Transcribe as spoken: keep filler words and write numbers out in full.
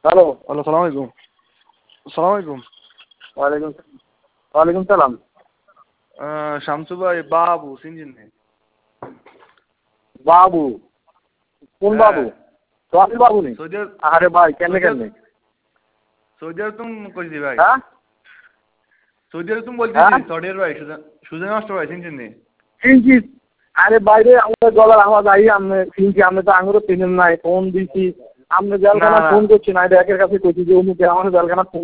Hello hello, সালাম আলাইকুম। সালাম আলাইকুম। ওয়ালাইকুম ওয়ালাইকুম সালাম। শামসু ভাই, বাবু চিনছেন নি? বাবু কোন বাবু? সোহাগ বাবু নি? Saudi Arab. আরে ভাই কেমনে কেমনে? সৌদি আরব তুমি কইছি ভাই। হ্যাঁ সৌদি আরব তুমি বলতেছি, সৌদি আরব ভাই, সুজন মাস্টার ভাই চিনছেন নি? চিনছি। আরে বাইরে আমাদের গলার আওয়াজ আই আপনি চিনছি, আপনি তো আঙুরও চিনেন নাই, ফোন দিছি আপনি জেলখানা ফোন করছেন, আইডা একের কাছে কইছি যে অমুকে আমার জেলখানা